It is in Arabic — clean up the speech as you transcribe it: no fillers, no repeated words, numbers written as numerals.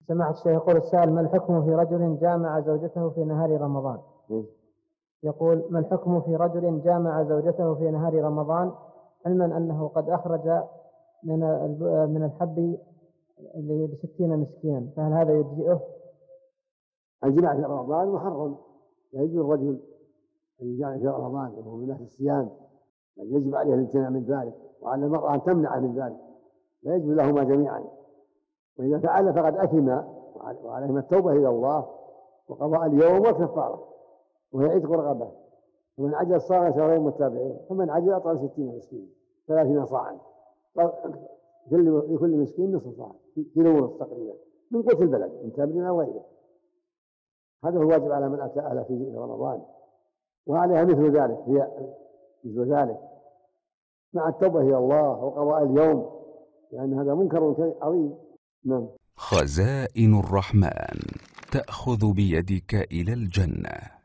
سماحة الشيخ، يقول السائل: ما الحكم في رجل جامع زوجته في نهار رمضان؟ يقول: ما الحكم في رجل جامع زوجته في نهار رمضان علما أنه قد أخرج من الحب ل60 مسكينا، فهل هذا يجزئه؟ الجماع في رمضان محرم، لا يجوز الرجل أن يجامع في رمضان وهو من أهل الصيام، بل يجب عليه الامتناع من ذلك، وعلى المرأة أن تمنع من ذلك، لا يجوز لهما جميعا. وإذا فعل فقد أثم، وعليهما التوبة إلى الله وقضاء اليوم والكفارة، وهي عتق رغبة. ومن عجل صام شهرين متابعين، ومن عجل أطعم 60 مسكين 30 صاعا، لكل مسكين نصف صاع، كيلو ونصف تقريبا، من قوت البلد، من تمر أو غيره. هذا هو الواجب على من أتى أهله في رمضان، وعليها مثل ذلك، هي مثل ذلك مع التوبة إلى الله وقضاء اليوم، لأن هذا منكر عظيم. نعم. خزائن الرحمن تأخذ بيدك إلى الجنة.